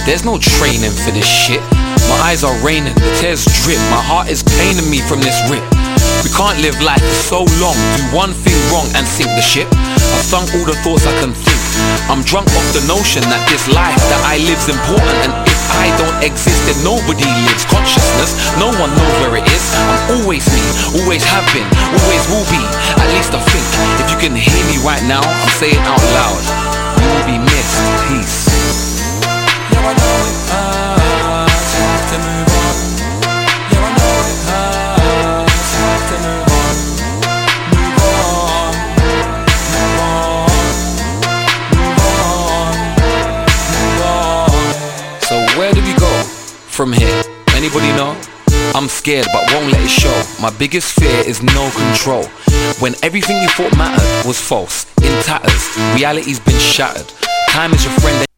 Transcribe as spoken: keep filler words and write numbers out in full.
there's no training for this shit. My eyes are raining, the tears drip. My heart is paining me from this rip. We can't live life for so long, do one thing wrong and sink the ship. I've sunk all the thoughts I can think. I'm drunk off the notion that this life that I live's important, and if I don't exist then nobody lives. Consciousness, no one knows where it is. I'm always me, always have been, always will be. At least I think, if you can hear me right now, I'm saying out loud, you will be missed. Peace. Yeah, I know it hurts, have to move on. Yeah, I know it hurts, have to move on. Move on, move on, move on, move on. So where do we go from here? Anybody know? I'm scared but won't let it show. My biggest fear is no control. When everything you thought mattered was false, in tatters, reality's been shattered. Time is your friend.